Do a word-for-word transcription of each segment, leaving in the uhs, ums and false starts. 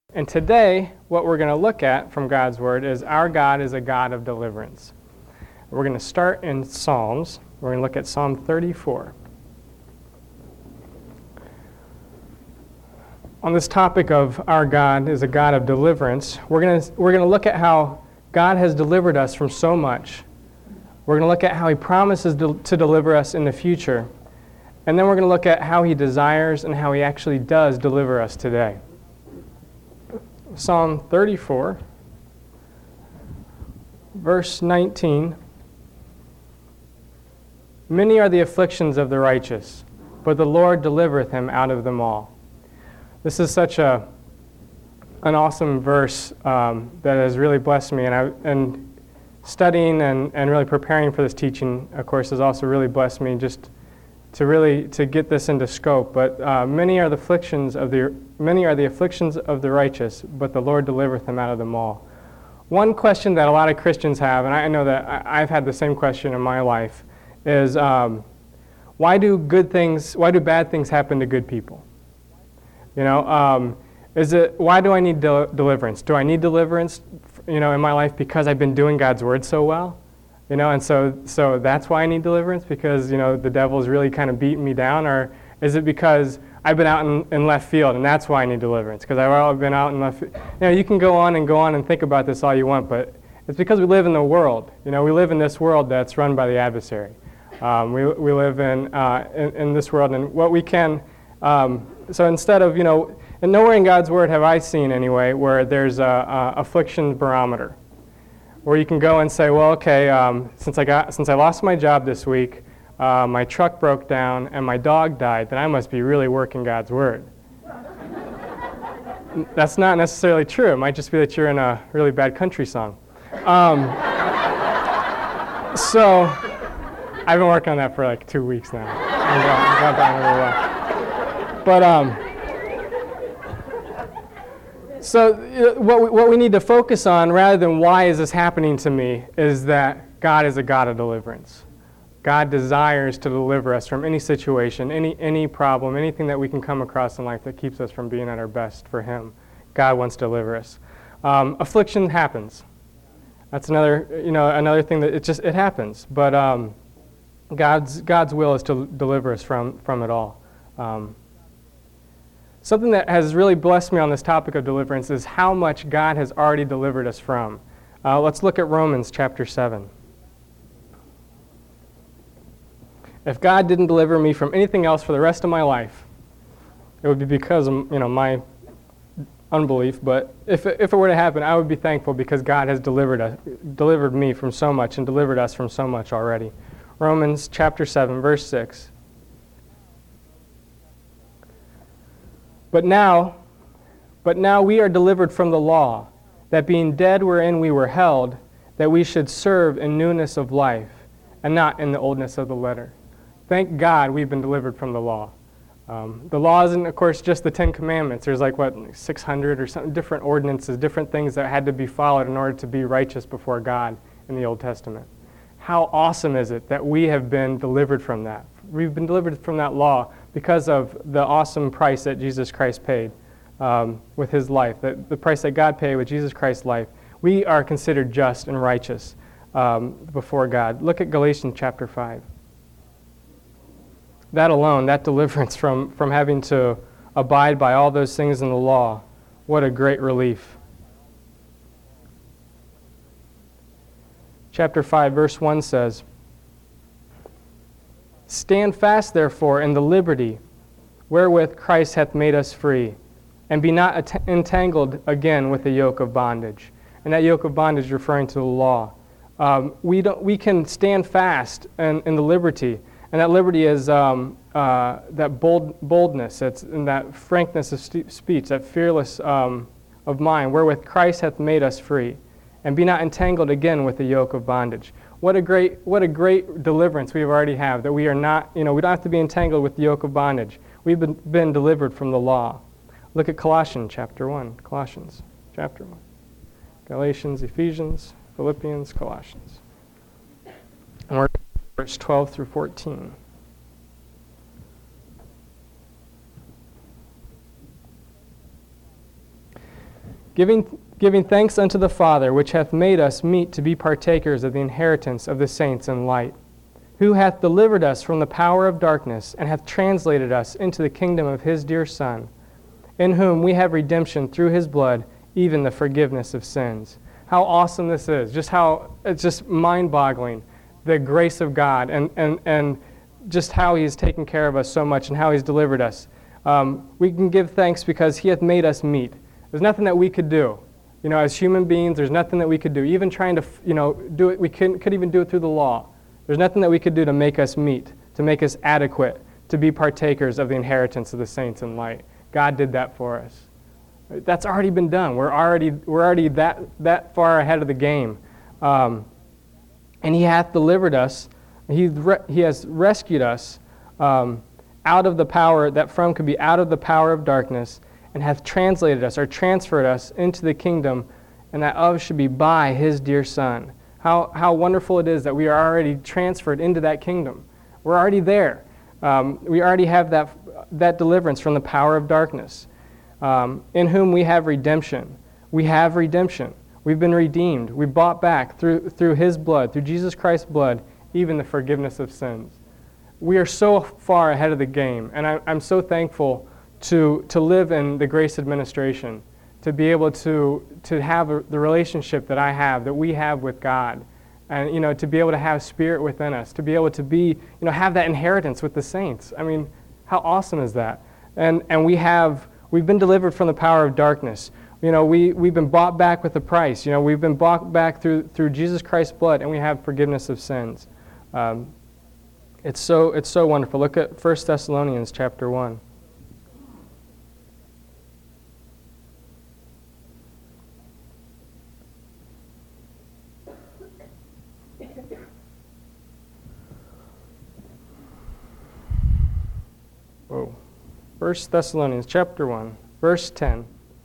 And today, what we're going to look at from God's Word is our God is a God of deliverance. We're going to start in Psalms. We're going to look at Psalm thirty-four. On this topic of our God is a God of deliverance, we're going to we're going to look at how God has delivered us from so much. We're going to look at how He promises to, to deliver us in the future. And then we're going to look at how He desires and how He actually does deliver us today. Psalm thirty-four, verse nineteen. Many are the afflictions of the righteous, but the Lord delivereth him out of them all. This is such a an awesome verse um, that has really blessed me, and I and studying and, and really preparing for this teaching, of course, has also really blessed me just to really to get this into scope. But uh, many are the afflictions of the many are the afflictions of the righteous, but the Lord delivereth them out of them all. One question that a lot of Christians have, and I know that I, I've had the same question in my life, is um, why do good things, why do bad things happen to good people? You know, um, is it why do I need del- deliverance? Do I need deliverance, you know, in my life because I've been doing God's word so well? You know, and so so that's why I need deliverance, because, you know, the devil's really kind of beating me down? Or is it because I've been out in, in left field and that's why I need deliverance? Because I've already been out in left field. You know, you can go on and go on and think about this all you want, but it's because we live in the world. You know, we live in this world that's run by the adversary. Um, we we live in, uh, in in this world, and what we can, um, so instead of, you know, and nowhere in God's word have I seen anyway where there's a, a affliction barometer, where you can go and say, well, okay, um, since I got, since I lost my job this week, uh, my truck broke down, and my dog died, then I must be really working God's word. That's not necessarily true. It might just be that you're in a really bad country song. Um, so I've been working on that for like two weeks now. I got, I got that really well. But um. So uh, what we, what we need to focus on, rather than why is this happening to me, is that God is a God of deliverance. God desires to deliver us from any situation, any any problem, anything that we can come across in life that keeps us from being at our best for Him. God wants to deliver us. Um, affliction happens. That's another you know another thing that it just it happens. But um, God's God's will is to deliver us from from it all. Um, Something that has really blessed me on this topic of deliverance is how much God has already delivered us from. Uh, let's look at Romans chapter seven. If God didn't deliver me from anything else for the rest of my life, it would be because of, you know, my unbelief. But if it, if it were to happen, I would be thankful because God has delivered us, delivered me from so much and delivered us from so much already. Romans chapter seven, verse six. But now, but now we are delivered from the law, that being dead wherein we were held, that we should serve in newness of life, and not in the oldness of the letter. Thank God we've been delivered from the law. Um, the law isn't, of course, just the Ten Commandments. There's like, what, six hundred or something, different ordinances, different things that had to be followed in order to be righteous before God in the Old Testament. How awesome is it that we have been delivered from that? We've been delivered from that law because of the awesome price that Jesus Christ paid um, with His life, that the price that God paid with Jesus Christ's life. We are considered just and righteous um, before God. Look at Galatians chapter five. That alone, that deliverance from, from having to abide by all those things in the law, what a great relief. Chapter five, verse one says, Stand fast, therefore, in the liberty wherewith Christ hath made us free, and be not at- entangled again with the yoke of bondage. And that yoke of bondage referring to the law. Um, we don't. We can stand fast in, in the liberty, and that liberty is um, uh, that bold boldness, that's in that frankness of st- speech, that fearless um, of mind, wherewith Christ hath made us free, and be not entangled again with the yoke of bondage. What a great, what a great deliverance we already have, that we are not, you know, we don't have to be entangled with the yoke of bondage. We've been, been delivered from the law. Look at Colossians chapter one. Colossians chapter one. Galatians, Ephesians, Philippians, Colossians. And we're verse twelve through fourteen. Giving, giving thanks unto the Father, which hath made us meet to be partakers of the inheritance of the saints in light, who hath delivered us from the power of darkness, and hath translated us into the kingdom of his dear Son, in whom we have redemption through his blood, even the forgiveness of sins. How awesome this is. Just how, it's just mind-boggling, the grace of God, and, and, and just how he's taken care of us so much and how he's delivered us. Um, we can give thanks because he hath made us meet. There's nothing that we could do. You know, as human beings, there's nothing that we could do. Even trying to, you know, do it, we couldn't, could even do it through the law. There's nothing that we could do to make us meet, to make us adequate, to be partakers of the inheritance of the saints in light. God did that for us. That's already been done. We're already, we're already that, that far ahead of the game. Um, and he hath delivered us. He, re- he has rescued us um, out of the power, that from could be out of the power of darkness, and hath translated us, or transferred us into the kingdom, and that of should be by his dear Son. How, how wonderful it is that we are already transferred into that kingdom. We're already there. Um, we already have that, that deliverance from the power of darkness, um, in whom we have redemption. We have redemption. We've been redeemed. We bought back through, through his blood, through Jesus Christ's blood, even the forgiveness of sins. We are so far ahead of the game, and I, I'm so thankful to, to live in the grace administration, to be able to, to have a, the relationship that I have, that we have with God, and you know, to be able to have Spirit within us, to be able to be, you know, have that inheritance with the saints. I mean, how awesome is that? And and we have, we've been delivered from the power of darkness. You know, we, we've been bought back with a price. You know, we've been bought back through through Jesus Christ's blood, and we have forgiveness of sins. Um, it's so it's so wonderful. Look at First Thessalonians chapter one. Whoa. First Thessalonians chapter one, verse ten.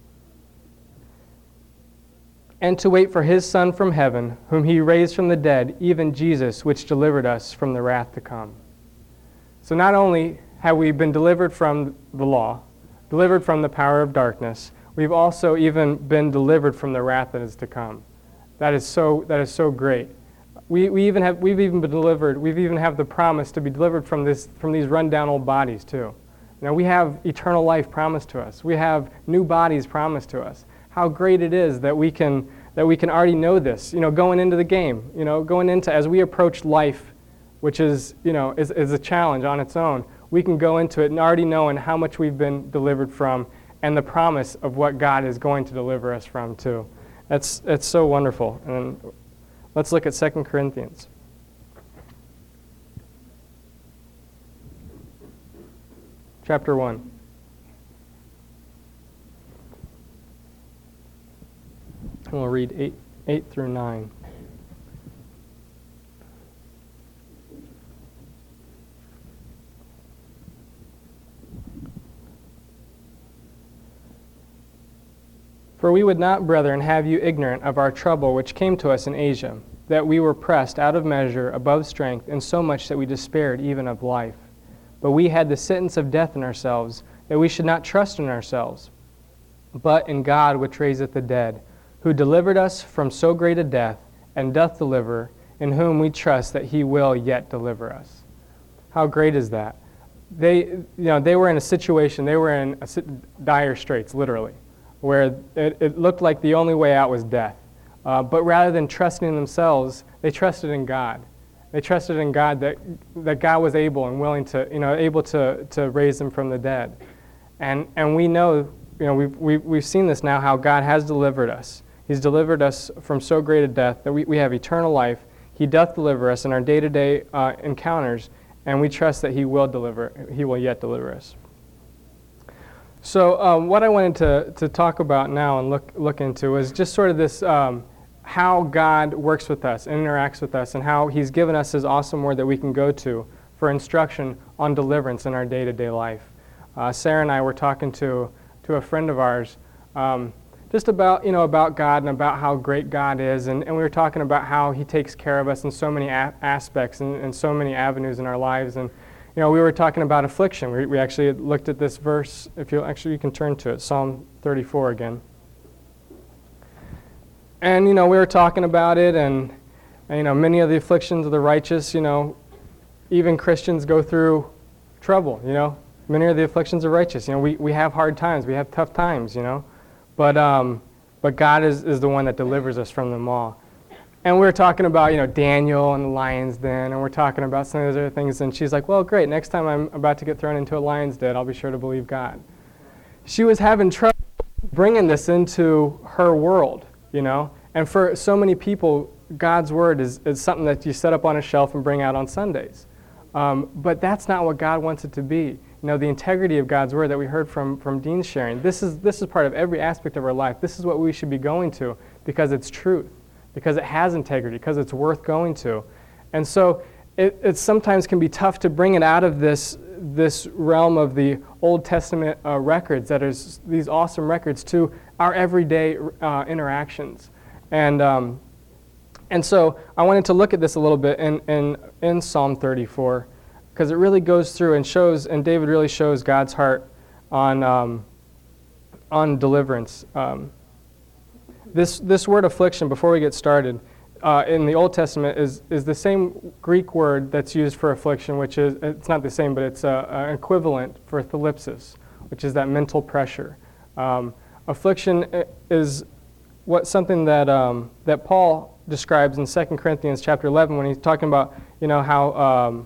And to wait for his Son from heaven, whom he raised from the dead, even Jesus, which delivered us from the wrath to come. So not only have we been delivered from the law, delivered from the power of darkness, we've also even been delivered from the wrath that is to come. That is so, that is so great. We, we even have, we've even been delivered, we've even have the promise to be delivered from this, from these run-down old bodies too. You know, we have eternal life promised to us. We have new bodies promised to us. How great it is that we can that we can already know this, you know, going into the game, you know, going into, as we approach life, which is, you know, is, is a challenge on its own, we can go into it and already knowing how much we've been delivered from and the promise of what God is going to deliver us from too. That's, that's so wonderful. And let's look at Second Corinthians. Chapter one. And we'll read eight, eight through nine. For we would not, brethren, have you ignorant of our trouble which came to us in Asia, that we were pressed out of measure above strength, and so much that we despaired even of life. But we had the sentence of death in ourselves, that we should not trust in ourselves, but in God which raiseth the dead, who delivered us from so great a death, and doth deliver, in whom we trust that he will yet deliver us. How great is that? They, you know, they were in a situation, they were in a dire straits, literally, where it, it looked like the only way out was death. Uh, but rather than trusting in themselves, they trusted in God. They trusted in God that, that God was able and willing to, you know, able to, to raise them from the dead. And and we know, you know, we've, we've, we've seen this now, how God has delivered us. He's delivered us from so great a death that we, we have eternal life. He doth deliver us in our day-to-day uh, encounters, and we trust that he will deliver, he will yet deliver us. So um, what I wanted to, to talk about now and look, look into is just sort of this, um, how God works with us and interacts with us, and how he's given us his awesome word that we can go to for instruction on deliverance in our day-to-day life. Uh, Sarah and I were talking to, to a friend of ours, um, just about, you know, about God and about how great God is, and, and we were talking about how he takes care of us in so many a- aspects and, and so many avenues in our lives. And you know, we were talking about affliction. We, we actually looked at this verse. If you actually, you can turn to it, Psalm thirty-four again. and, you know, we were talking about it, and, and, you know, many of the afflictions of the righteous, you know, even Christians go through trouble, you know. Many of the afflictions of righteous. You know, we, we have hard times. We have tough times, you know. But um, but God is, is the one that delivers us from them all. And we were talking about, you know, Daniel and the lion's den, and we're talking about some of those other things, and she's like, well, great, next time I'm about to get thrown into a lion's den, I'll be sure to believe God. She was having trouble bringing this into her world, you know. And for so many people, God's word is, is something that you set up on a shelf and bring out on Sundays. Um, but that's not what God wants it to be. You know, the integrity of God's word that we heard from, from Dean's sharing, this is, this is part of every aspect of our life. This is what we should be going to because it's truth, because it has integrity, because it's worth going to. And so it, it sometimes can be tough to bring it out of this, this realm of the Old Testament uh, records, that is these awesome records, to our everyday uh, interactions. And um, and so I wanted to look at this a little bit in, in, in Psalm thirty-four, because it really goes through and shows, and David really shows God's heart on um, on deliverance. Um, this this word affliction, before we get started, uh, in the Old Testament is is the same Greek word that's used for affliction, which is, it's not the same, but it's a, an equivalent for thalipsis, which is that mental pressure. Um, affliction is what something that um, that Paul describes in Second Corinthians chapter eleven when he's talking about, you know, how um,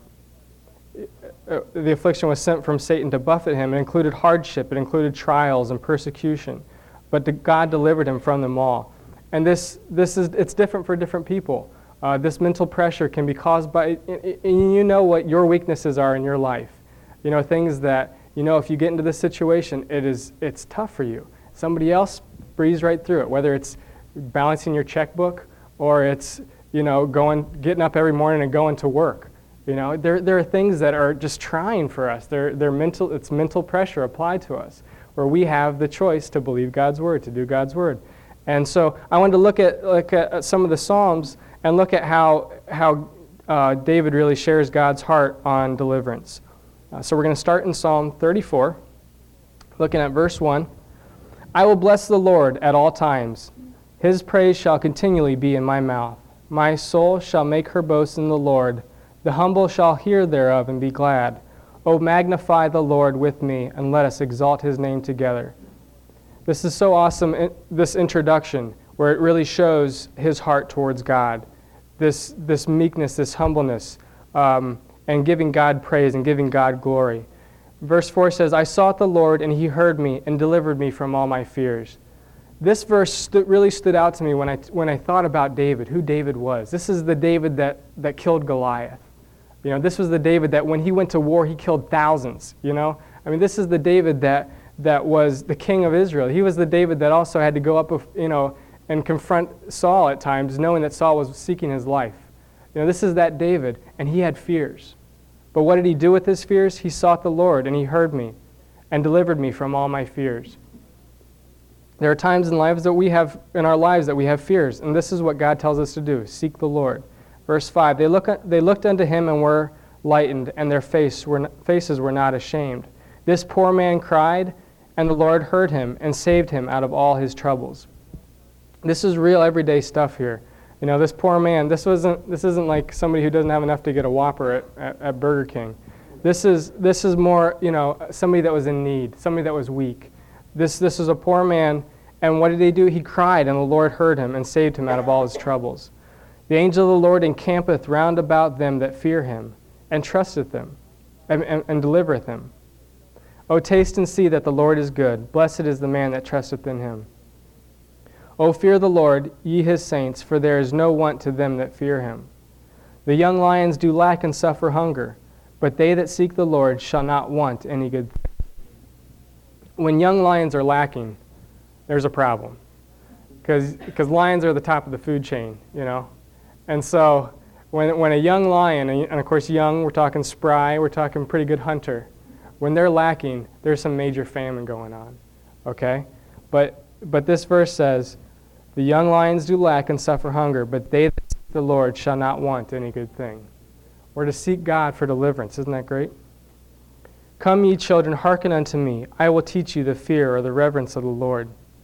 the affliction was sent from Satan to buffet him. It included hardship, it included trials and persecution, but the, God delivered him from them all. And this this is it's different for different people. Uh, this mental pressure can be caused by, you know what your weaknesses are in your life. You know, things that, you know, if you get into this situation, it is it's tough for you. Somebody else breeze right through it, whether it's balancing your checkbook or it's, you know, going, getting up every morning and going to work. You know, there there are things that are just trying for us. They're they're mental. It's mental pressure applied to us, where we have the choice to believe God's word, to do God's word. And so I wanted to look at look at some of the Psalms and look at how how uh, David really shares God's heart on deliverance. Uh, so we're going to start in Psalm thirty-four, looking at verse one. I will bless the Lord at all times. His praise shall continually be in my mouth. My soul shall make her boast in the Lord. The humble shall hear thereof and be glad. O magnify the Lord with me, and let us exalt his name together. This is so awesome, this introduction, where it really shows his heart towards God. This, this meekness, this humbleness, um, and giving God praise and giving God glory. Verse four says, I sought the Lord, and he heard me and delivered me from all my fears. This verse stu- really stood out to me when I, when I thought about David, who David was. This is the David that, that killed Goliath. You know, this was the David that when he went to war, he killed thousands, you know. I mean, this is the David that that was the king of Israel. He was the David that also had to go up, you know, and confront Saul at times, knowing that Saul was seeking his life. You know, this is that David, and he had fears. But what did he do with his fears? He sought the Lord, and he heard me and delivered me from all my fears. There are times in lives that we have in our lives that we have fears, and this is what God tells us to do: seek the Lord. Verse five, they look they looked unto him and were lightened, and their face were, faces were not ashamed. This poor man cried, and the Lord heard him and saved him out of all his troubles. This is real everyday stuff here. You know, this poor man, this wasn't this isn't like somebody who doesn't have enough to get a Whopper at, at, at Burger King. This is this is more, you know, somebody that was in need, somebody that was weak. This this is a poor man, and what did he do? He cried, and the Lord heard him and saved him out of all his troubles. The angel of the Lord encampeth round about them that fear him, and trusteth them, and, and, and delivereth them. O taste and see that the Lord is good. Blessed is the man that trusteth in him. O fear the Lord, ye his saints, for there is no want to them that fear him. The young lions do lack and suffer hunger, but they that seek the Lord shall not want any good thing. When young lions are lacking, there's a problem. Because lions are the top of the food chain, you know. And so when when a young lion, and of course young, we're talking spry, we're talking pretty good hunter, when they're lacking, there's some major famine going on, okay? But but this verse says, the young lions do lack and suffer hunger, but they that seek the Lord shall not want any good thing. We're to seek God for deliverance. Isn't that great? Come ye children, hearken unto me. I will teach you the fear or the reverence of the Lord.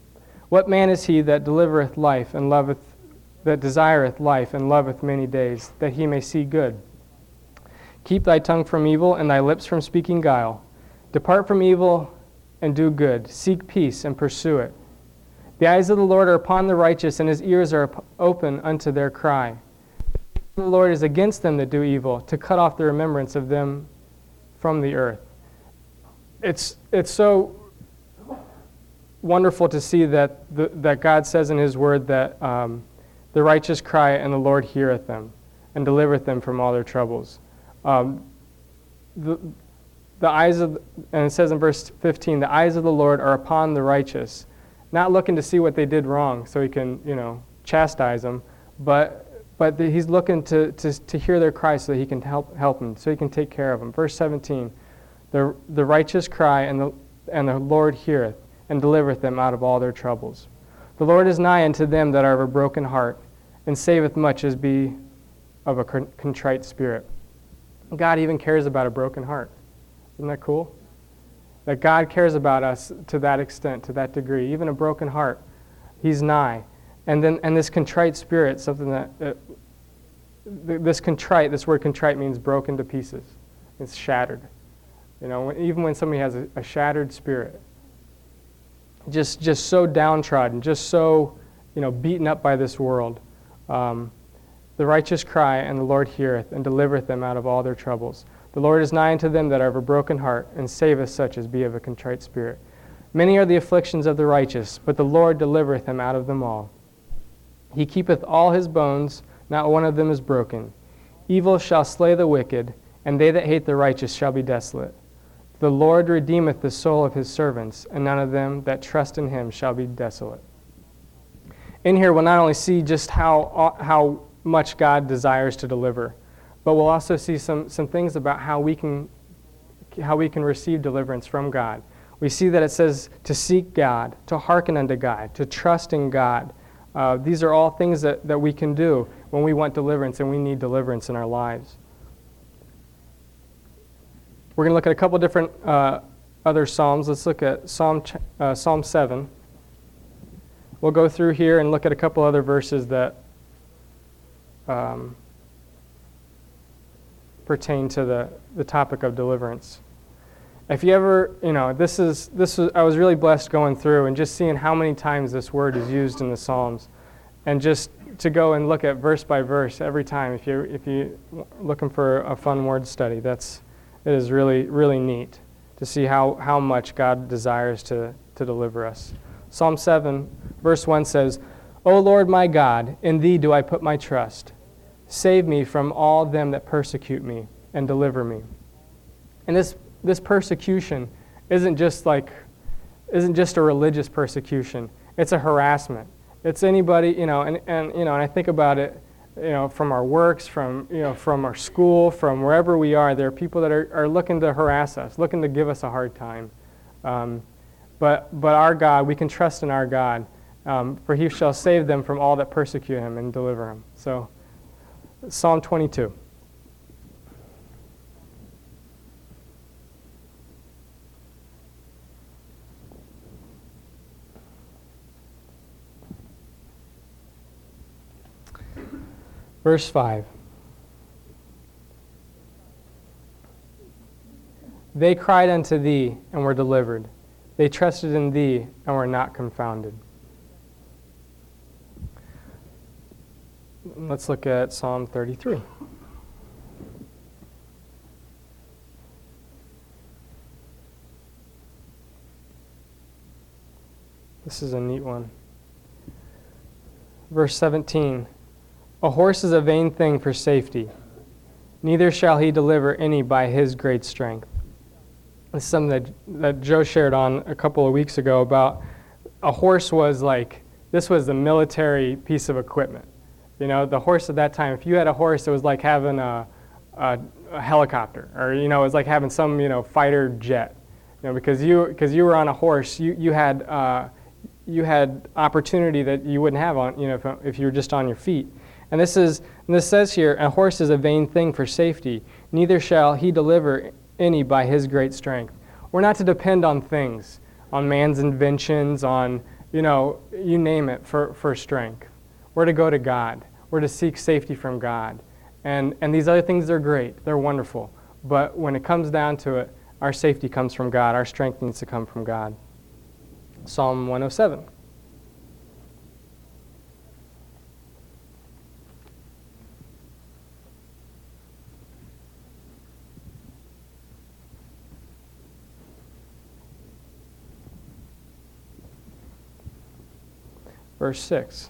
What man is he that delivereth life and loveth, that desireth life and loveth many days, that he may see good? Keep thy tongue from evil and thy lips from speaking guile. Depart from evil and do good. Seek peace and pursue it. The eyes of the Lord are upon the righteous, and his ears are open unto their cry. The Lord is against them that do evil, to cut off the remembrance of them from the earth. It's it's so wonderful to see that the, that God says in his word that um, the righteous cry and the Lord heareth them and delivereth them from all their troubles. Um, the, the eyes of, and it says in verse fifteen, the eyes of the Lord are upon the righteous, not looking to see what they did wrong so he can, you know, chastise them, but but the, he's looking to, to, to hear their cry so that he can help help them, so he can take care of them. Verse seventeen, the the righteous cry and the and the Lord heareth and delivereth them out of all their troubles. The Lord is nigh unto them that are of a broken heart, and saveth much as be of a contrite spirit. God even cares about a broken heart. Isn't that cool? That God cares about us to that extent, to that degree. Even a broken heart, he's nigh. And then, and this contrite spirit, something that, uh, this contrite, this word contrite means broken to pieces. It's shattered. You know, when, even when somebody has a, a shattered spirit, just just so downtrodden, just so, you know, beaten up by this world, um, the righteous cry, and the Lord heareth, and delivereth them out of all their troubles. The Lord is nigh unto them that are of a broken heart, and saveth such as be of a contrite spirit. Many are the afflictions of the righteous, but the Lord delivereth him out of them all. He keepeth all his bones, not one of them is broken. Evil shall slay the wicked, and they that hate the righteous shall be desolate. The Lord redeemeth the soul of his servants, and none of them that trust in him shall be desolate. In here, we'll not only see just how how much God desires to deliver, but we'll also see some, some things about how we can how we can receive deliverance from God. We see that it says to seek God, to hearken unto God, to trust in God. Uh, these are all things that, that we can do when we want deliverance and we need deliverance in our lives. We're going to look at a couple different uh, other Psalms. Let's look at Psalm uh, Psalm seven. We'll go through here and look at a couple other verses that um, pertain to the, the topic of deliverance. If you ever, you know, this is this was I was really blessed going through and just seeing how many times this word is used in the Psalms, and just to go and look at verse by verse every time. If you if you looking for a fun word study, that's it is really really neat to see how how much God desires to to deliver us. Psalm seven, verse one says, "O Lord my God, in thee do I put my trust. Save me from all them that persecute me, and deliver me." And this this persecution isn't just like isn't just a religious persecution. It's a harassment. It's anybody, you know, and, and you know, and I think about it, you know, from our works, from you know, from our school, from wherever we are, there are people that are, are looking to harass us, looking to give us a hard time. Um, but but our God, we can trust in our God, um, for he shall save them from all that persecute him and deliver him. So Psalm twenty-two. Verse five. They cried unto thee and were delivered. They trusted in thee and were not confounded. Let's look at Psalm thirty-three. This is a neat one. Verse seventeen. A horse is a vain thing for safety, neither shall he deliver any by his great strength. This is something that, that Joe shared on a couple of weeks ago about a horse was like, this was the military piece of equipment. You know, the horse at that time, if you had a horse, it was like having a, a, a helicopter, or, you know, it was like having some, you know, fighter jet. You know, because you, because you were on a horse, you, you had, uh, you had opportunity that you wouldn't have on, you know, if, if you were just on your feet. And this is and this says here, a horse is a vain thing for safety, neither shall he deliver any by his great strength. We're not to depend on things, on man's inventions, on you know, you name it, for, for strength. We're to go to God. We're to seek safety from God. And, and these other things are great. They're wonderful. But when it comes down to it, our safety comes from God. Our strength needs to come from God. Psalm one oh seven. Verse six.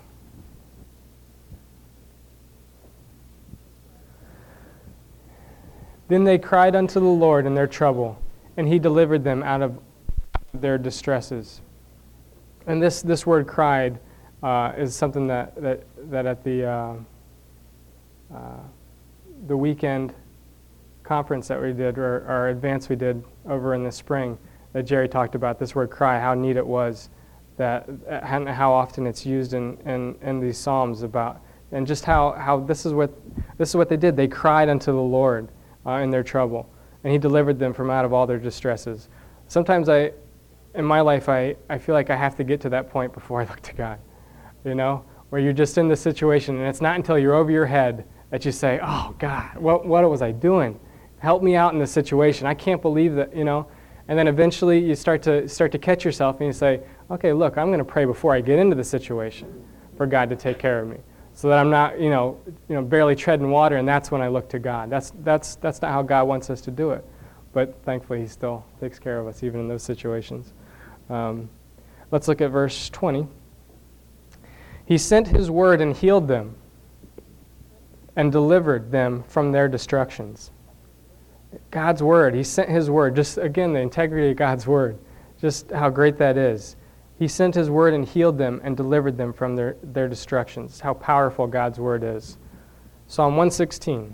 Then they cried unto the Lord in their trouble, and he delivered them out of their distresses. And this, this word cried uh, is something that, that, that at the, uh, uh, the weekend conference that we did, or our advance we did over in the spring, that Jerry talked about, this word cry, how neat it was, that and how often it's used in, in, in these Psalms about, and just how, how this is what this is what they did. They cried unto the Lord uh, in their trouble, and he delivered them from out of all their distresses. Sometimes I, in my life, I, I feel like I have to get to that point before I look to God, you know, where you're just in the situation, and it's not until you're over your head that you say, oh, God, what, what was I doing? Help me out in this situation. I can't believe that, you know. And then eventually you start to start to catch yourself, and you say, okay, look, I'm going to pray before I get into the situation for God to take care of me, so that I'm not, you know, you know, barely treading water, and that's when I look to God. That's that's that's not how God wants us to do it, but thankfully He still takes care of us even in those situations. Um, let's look at verse twenty. He sent His word and healed them, and delivered them from their destructions. God's word. He sent His word. Just again, the integrity of God's word. Just how great that is. He sent His word and healed them and delivered them from their, their destructions. How powerful God's word is. Psalm one sixteen.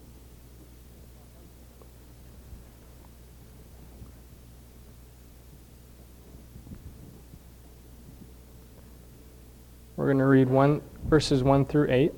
We're going to read one verses one through eight.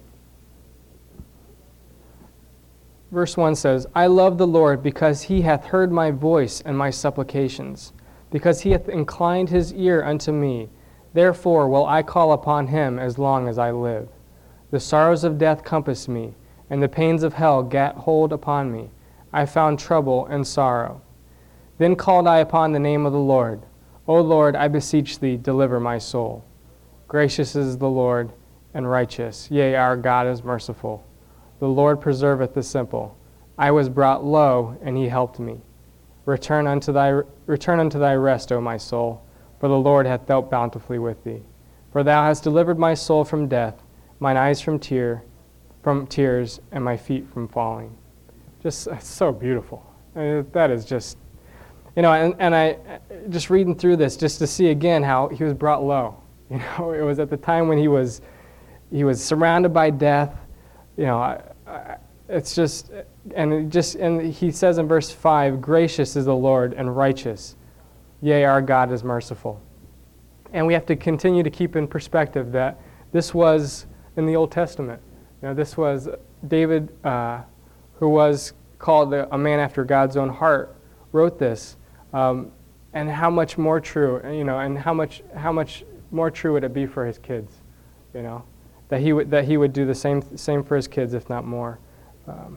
Verse one says, I love the Lord because He hath heard my voice and my supplications, because He hath inclined His ear unto me. Therefore will I call upon Him as long as I live. The sorrows of death compassed me, and the pains of hell gat hold upon me. I found trouble and sorrow. Then called I upon the name of the Lord. O Lord, I beseech Thee, deliver my soul. Gracious is the Lord, and righteous. Yea, our God is merciful. The Lord preserveth the simple. I was brought low, and He helped me. Return unto thy return unto thy rest, O my soul, for the Lord hath dealt bountifully with thee. For Thou hast delivered my soul from death, mine eyes from tear, from tears, and my feet from falling. Just it's so beautiful. I mean, that is just, you know, and, and I just reading through this just to see again how He was brought low. You know, it was at the time when he was he was surrounded by death. You know, I, I, it's just, and it just, and He says in verse five, gracious is the Lord and righteous. Yea, our God is merciful. And we have to continue to keep in perspective that this was in the Old Testament. You know, this was David, uh, who was called a man after God's own heart, wrote this. Um, and how much more true, you know, and how much how much more true would it be for his kids, you know? That he would that he would do the same same for his kids, if not more. Um,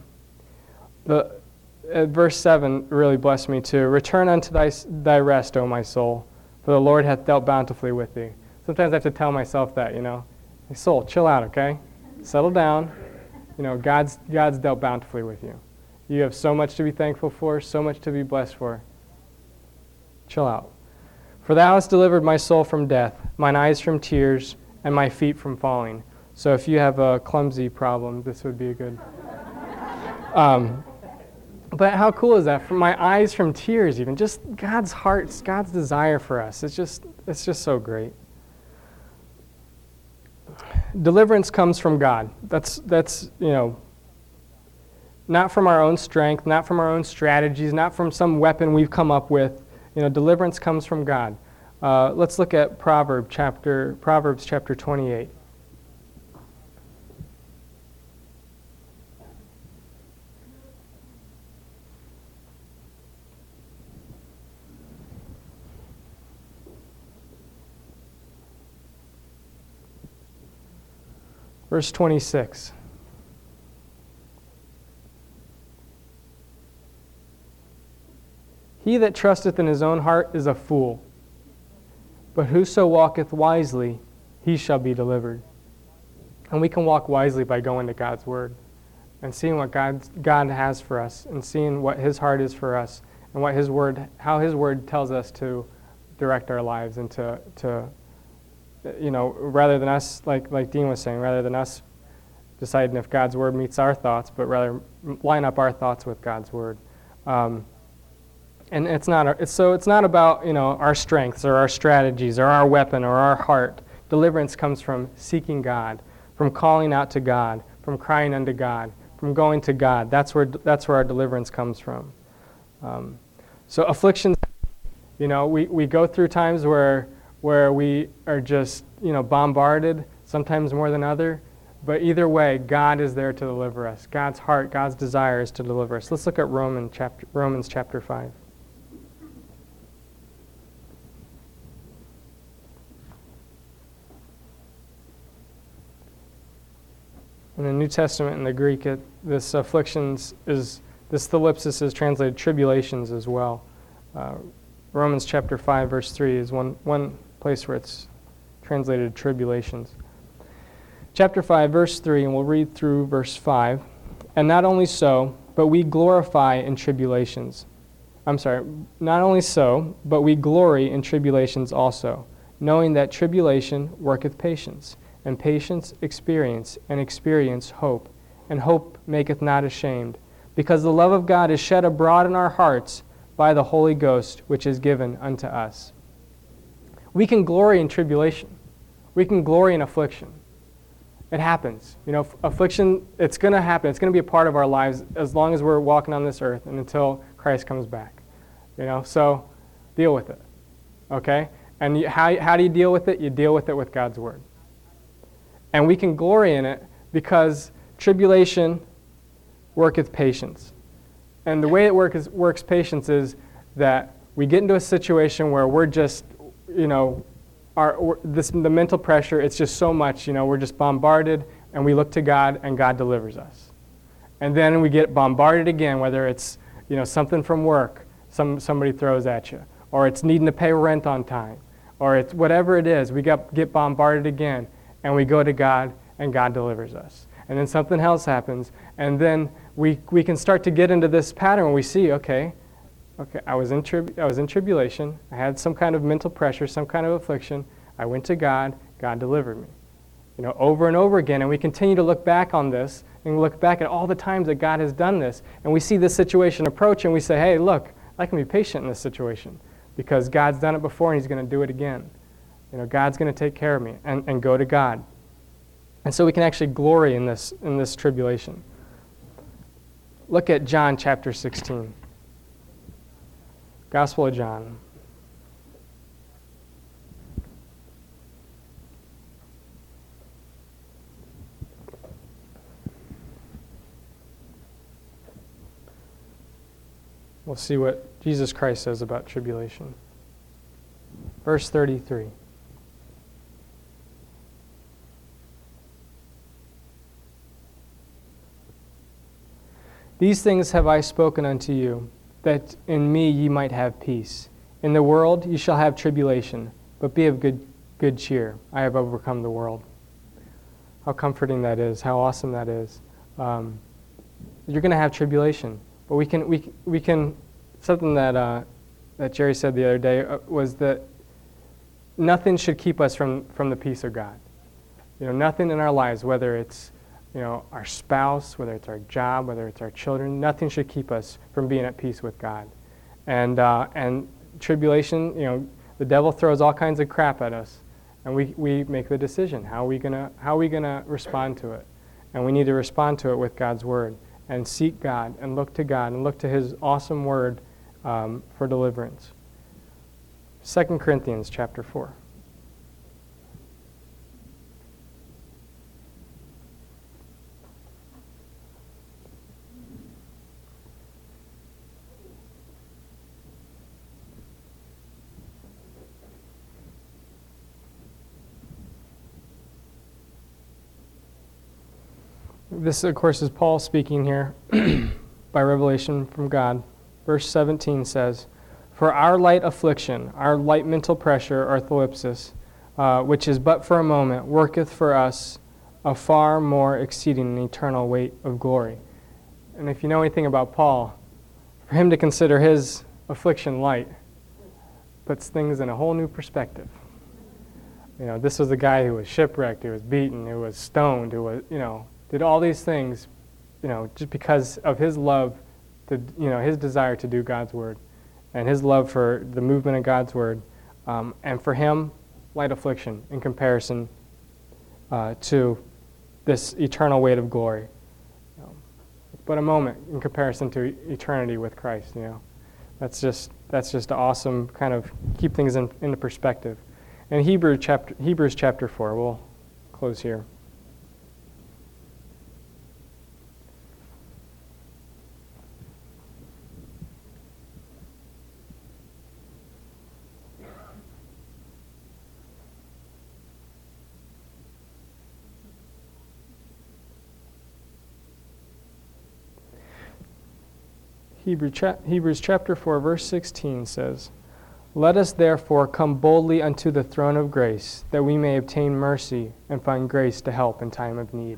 the uh, verse seven really blessed me too. Return unto thy thy rest, O my soul, for the Lord hath dealt bountifully with thee. Sometimes I have to tell myself that, you know, hey soul, chill out, okay? Settle down. You know, God's God's dealt bountifully with you. You have so much to be thankful for, so much to be blessed for. Chill out. For Thou hast delivered my soul from death, mine eyes from tears, and my feet from falling. So if you have a clumsy problem, this would be a good... Um, but how cool is that? From my eyes from tears even. Just God's heart, God's desire for us. It's just, it's just so great. Deliverance comes from God. That's, that's, you know, not from our own strength, not from our own strategies, not from some weapon we've come up with. You know, deliverance comes from God. Uh, let's look at Proverbs chapter, Proverbs chapter twenty-eight. Verse twenty-six. He that trusteth in his own heart is a fool, but whoso walketh wisely, he shall be delivered. And we can walk wisely by going to God's Word and seeing what God, God has for us and seeing what His heart is for us and what His Word, how His Word tells us to direct our lives and to, to you know, rather than us, like, like Dean was saying, rather than us deciding if God's Word meets our thoughts, but rather line up our thoughts with God's Word. Um, And it's not, it's, so it's not about, you know, our strengths or our strategies or our weapon or our heart. Deliverance comes from seeking God, from calling out to God, from crying unto God, from going to God. That's where that's where our deliverance comes from. Um, so afflictions, you know, we, we go through times where where we are just, you know, bombarded, sometimes more than other. But either way, God is there to deliver us. God's heart, God's desire is to deliver us. Let's look at Romans chapter Romans chapter five. In the New Testament, in the Greek, it, this afflictions is, this thalipsis is translated tribulations as well. Uh, Romans chapter five, verse three is one, one place where it's translated tribulations. Chapter five, verse three, and we'll read through verse five. And not only so, but we glorify in tribulations. I'm sorry, not only so, but we glory in tribulations also, knowing that tribulation worketh patience. And patience experience, and experience hope. And hope maketh not ashamed, because the love of God is shed abroad in our hearts by the Holy Ghost, which is given unto us. We can glory in tribulation. We can glory in affliction. It happens. You know, affliction, it's going to happen. It's going to be a part of our lives as long as we're walking on this earth and until Christ comes back. You know, so deal with it. Okay? And you, how, how do you deal with it? You deal with it with God's Word. And we can glory in it because tribulation worketh patience. And the way it work is, works patience is that we get into a situation where we're just, you know, our this the mental pressure, it's just so much, you know, we're just bombarded, and we look to God, and God delivers us. And then we get bombarded again, whether it's, you know, something from work, some somebody throws at you, or it's needing to pay rent on time, or it's whatever it is, we get, get bombarded again. And we go to God, and God delivers us. And then something else happens, and then we we can start to get into this pattern where we see, okay, okay, I was in trib- I was in tribulation, I had some kind of mental pressure, some kind of affliction. I went to God, God delivered me. You know, over and over again, and we continue to look back on this and look back at all the times that God has done this, and we see this situation approach, and we say, hey, look, I can be patient in this situation because God's done it before, and He's going to do it again. You know, God's going to take care of me, and, and go to God. And so we can actually glory in this in this tribulation. Look at John chapter sixteen. Gospel of John. We'll see what Jesus Christ says about tribulation. Verse thirty-three. These things have I spoken unto you, that in me ye might have peace. In the world ye shall have tribulation, but be of good good cheer. I have overcome the world. How comforting that is! How awesome that is! Um, you're going to have tribulation, but we can we we can something that uh, that Jerry said the other day was that nothing should keep us from from the peace of God. You know, nothing in our lives, whether it's you know, our spouse, whether it's our job, whether it's our children, nothing should keep us from being at peace with God. And uh, and tribulation, you know, the devil throws all kinds of crap at us, and we, we make the decision. How are we gonna how are we gonna respond to it? And we need to respond to it with God's word and seek God and look to God and look to His awesome word um, for deliverance. Second Corinthians chapter four. This, of course, is Paul speaking here by revelation from God. Verse seventeen says, "For our light affliction, our light mental pressure, or thlipsis, uh, which is but for a moment, worketh for us a far more exceeding and eternal weight of glory." And if you know anything about Paul, for him to consider his affliction light puts things in a whole new perspective. You know, this was a guy who was shipwrecked, who was beaten, who was stoned, who was, you know, did all these things, you know, just because of his love, to, you know, his desire to do God's word, and his love for the movement of God's word, um, and for him, light affliction in comparison uh, to this eternal weight of glory. You know, but a moment in comparison to eternity with Christ. You know, that's just that's just an awesome kind of keep things in, into perspective. In Hebrew chapter Hebrews chapter four, we'll close here. Hebrews chapter four, verse sixteen says, "Let us therefore come boldly unto the throne of grace, that we may obtain mercy and find grace to help in time of need."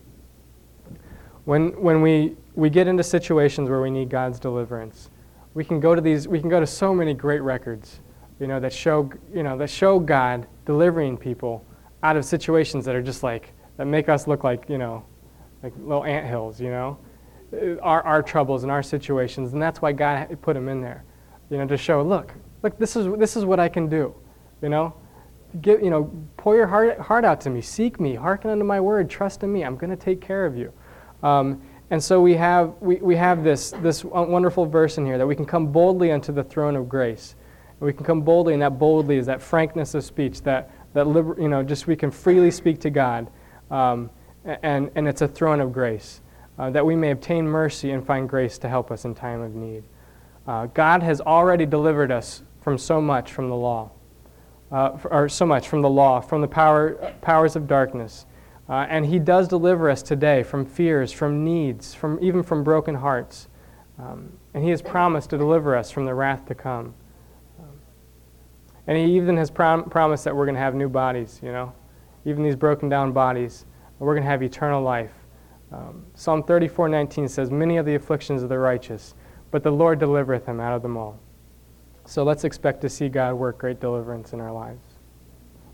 When when we, we get into situations where we need God's deliverance, we can go to these we can go to so many great records, you know, that show you know that show God delivering people out of situations that are just like that make us look like, you know, like little anthills, you know. Our, our troubles and our situations, and that's why God put him in there, you know, to show, look, look, this is this is what I can do, you know, get, you know, pour your heart heart out to me, seek me, hearken unto my word, trust in me, I'm going to take care of you, um, and so we have we, we have this this wonderful verse in here that we can come boldly unto the throne of grace, and we can come boldly, and that boldly is that frankness of speech, that that liber, you know, just we can freely speak to God, um, and and it's a throne of grace. Uh, that we may obtain mercy and find grace to help us in time of need. Uh, God has already delivered us from so much from the law, uh, or so much from the law, from the power powers of darkness, uh, and He does deliver us today from fears, from needs, from even from broken hearts, um, and He has promised to deliver us from the wrath to come. Um, and He even has prom- promised that we're going to have new bodies. You know, even these broken down bodies, we're going to have eternal life. Um, Psalm thirty-four nineteen says, "Many are the afflictions of the righteous, but the Lord delivereth him out of them all." So let's expect to see God work great deliverance in our lives.